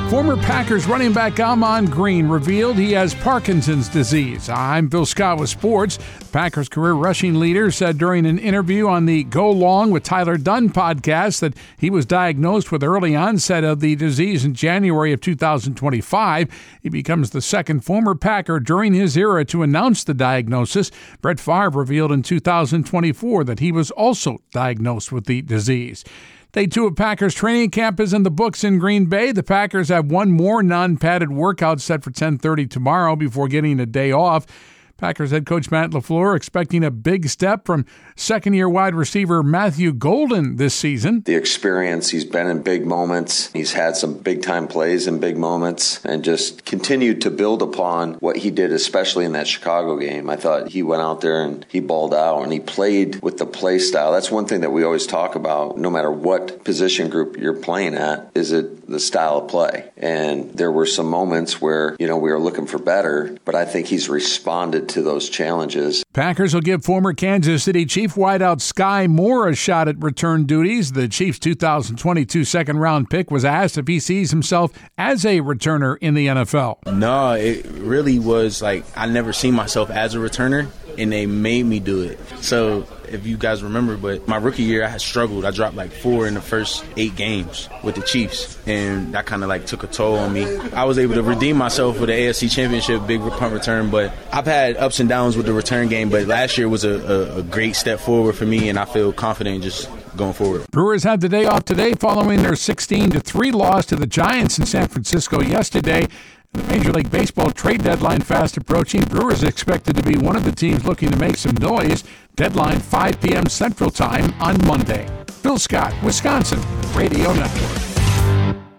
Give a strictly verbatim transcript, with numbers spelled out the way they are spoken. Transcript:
Former Packers running back Ahman Green revealed he has Parkinson's disease. I'm Phil Scott with sports. The Packers career rushing leader said during an interview on the Go Long with Tyler Dunn podcast that he was diagnosed with early onset of the disease in January of two thousand twenty-five. He becomes the second former Packer during his era to announce the diagnosis. Brett Favre revealed in two thousand twenty-four that he was also diagnosed with the disease. Day two of Packers training camp is in the books in Green Bay. The Packers have one more non-padded workout set for ten thirty tomorrow before getting a day off. Packers head coach Matt LaFleur expecting a big step from second-year wide receiver Matthew Golden this season. The experience, he's been in big moments. He's had some big-time plays in big moments and just continued to build upon what he did, especially in that Chicago game. I thought he went out there and he balled out and he played with the play style. That's one thing that we always talk about, no matter what position group you're playing at, is it the style of play. And there were some moments where, you know, we were looking for better, but I think he's responded to those challenges. Packers will give former Kansas City Chief wideout Sky Moore a shot at return duties. The Chiefs' two thousand twenty-two second-round pick was asked if he sees himself as a returner in the N F L. No, it really was like I never seen myself as a returner, and they made me do it. So if you guys remember, but my rookie year, I had struggled. I dropped like four in the first eight games with the Chiefs, and that kind of like took a toll on me. I was able to redeem myself with the A F C Championship, big punt return, but I've had ups and downs with the return game, but last year was a, a, a great step forward for me, and I feel confident just going forward. Brewers had the day off today following their sixteen to three loss to the Giants in San Francisco yesterday. The Major League Baseball trade deadline fast approaching. Brewers expected to be one of the teams looking to make some noise. Deadline five p.m. Central Time on Monday. Phil Scott, Wisconsin Radio Network.